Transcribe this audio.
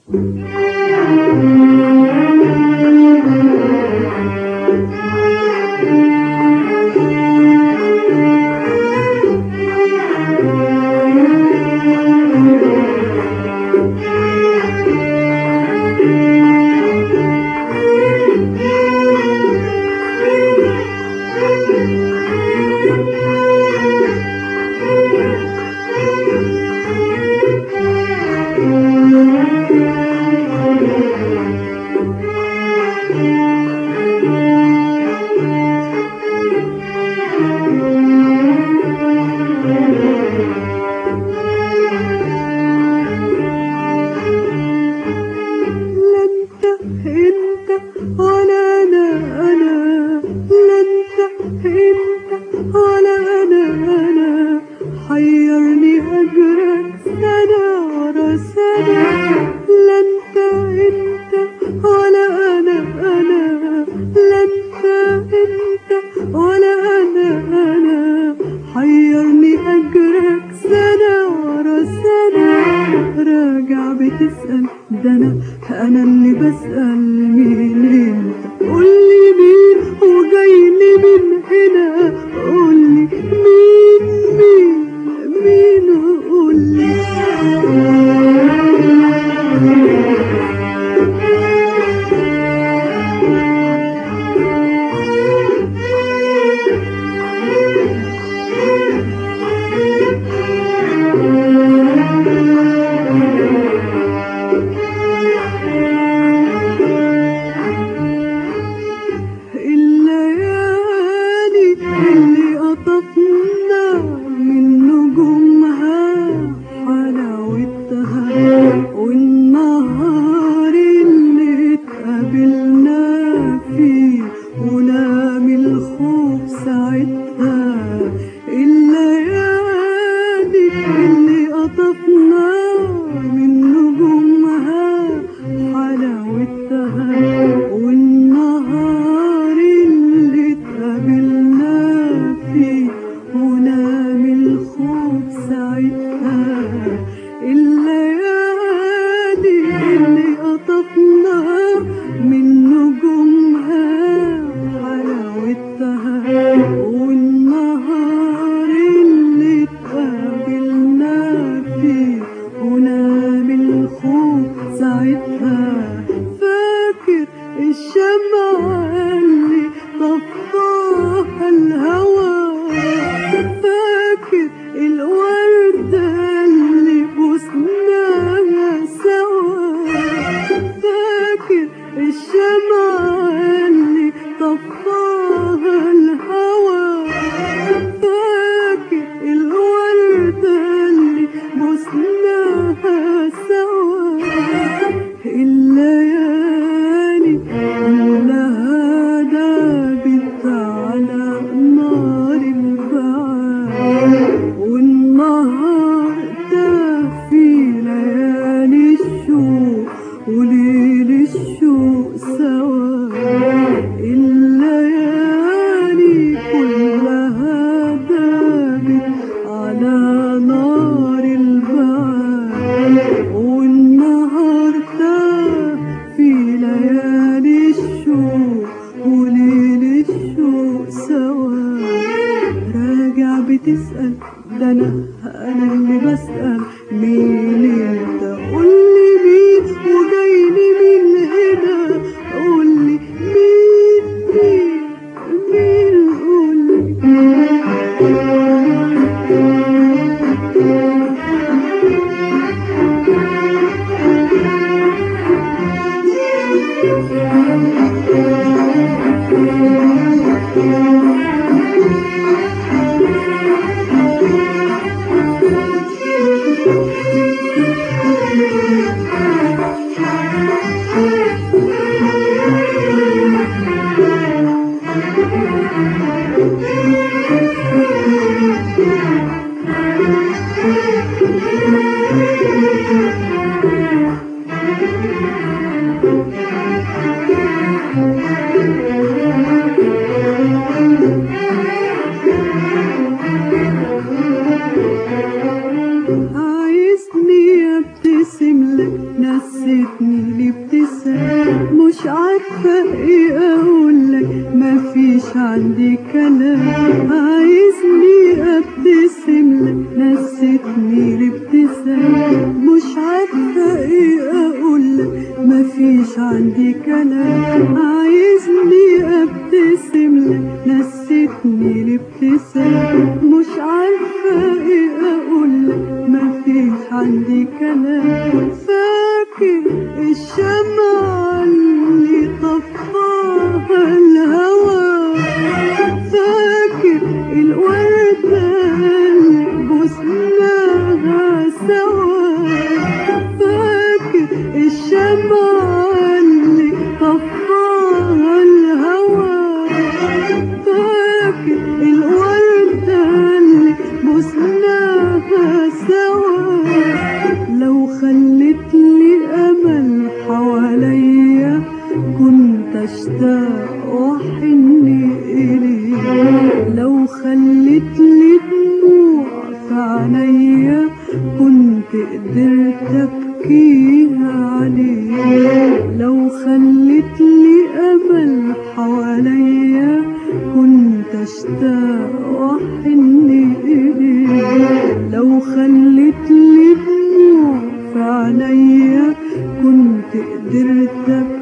أنا اللي بسأل مين انت؟ قولي مين وجايلي من هنا؟ قولي مين قولي. بتسأل ده أنا اللي بسأل مين انت؟ قولي مين وجايلي نسيتني الابتسام. مش عارفة ايه اقولك، مفيش عندي كلام، عايزني ابتسم لك، نسيتني الابتسام. مش عارفة ايه اقولك، مفيش عندي كلام، عايزني ابتسم لك، نسيتني الابتسام. مش عارفة ايه اقولك، مفيش عندي كلام. فاكر الشمعة اللي طفاها الهوى، فاكر الوردة اللي بوسناها سوا، فاكر الشمعة اللي طفاها الهوى، فاكر الوردة اللي بوسناها سوا. لو خلت لي أمل حواليا كنت أشتاق وأحن إليه، لو خلت لي دموع في عينيا كنت قدرت أبكيها عليه، لو خلت لي أمل حواليا كنت أشتاق وأحن إليه، لو خلت لي دموع في عينيا كنت قدرت